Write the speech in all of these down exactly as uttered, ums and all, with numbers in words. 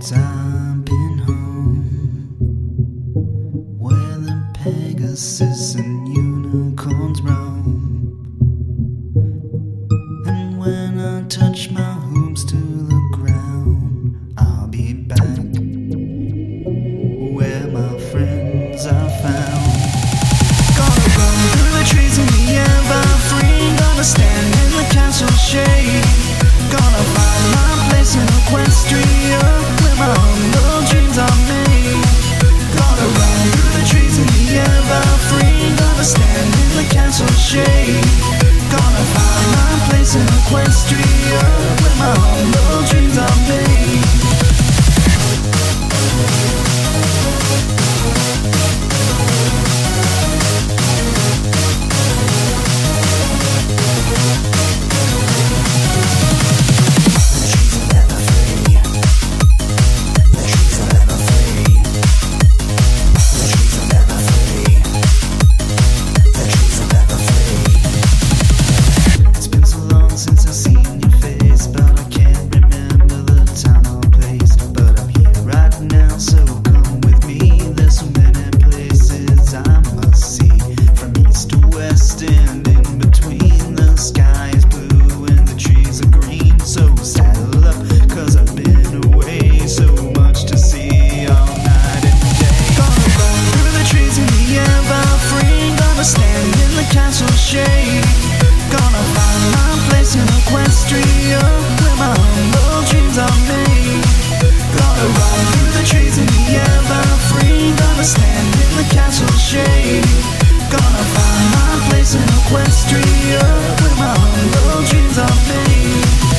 since I've been home, where the Pegasus and unicorns roam. And when I touch my hooves to the ground, I'll be back where my friends are found. Gonna run through the trees in the air, but free. Gonna stand in the castle shade. Gonna find my place in Equestria, where my humble dreams are made. Gonna run through the trees in the air, but free. Gonna stand in the castle shade. Gonna find my place in Equestria, where my humble dreams are made. Since I've seen your face, but I can't remember the time or place. But I'm here right now, so come with me. There's so many places I must see, from east to west and in between. The sky is blue and the trees are green. So saddle up, cause I've been away. So much to see all night and day. Gonna run through the trees in the air, but free. Gonna stand in the castle shade. Gonna find my place in Equestria, where my humble dreams are made. Gonna run through the trees in the air, but free. Gonna stand in the castle shade. Gonna find my place in Equestria, where my humble dreams are made.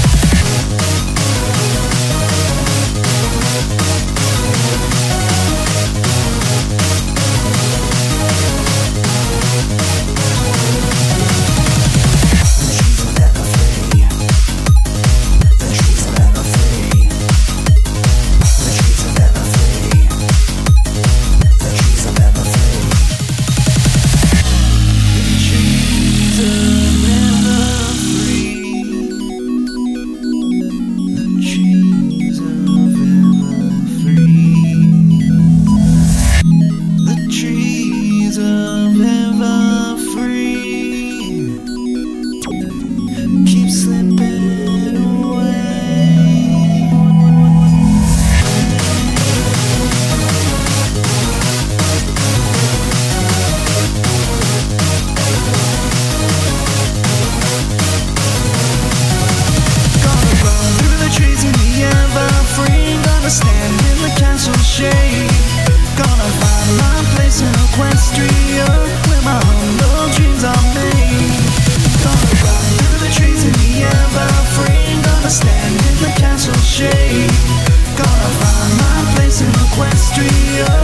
Stand in the castle shade. Gonna find my place in Equestria, where my humble dreams are made. Gonna run through the trees in the air, but free. Gonna stand in the castle shade. Gonna find my place in Equestria,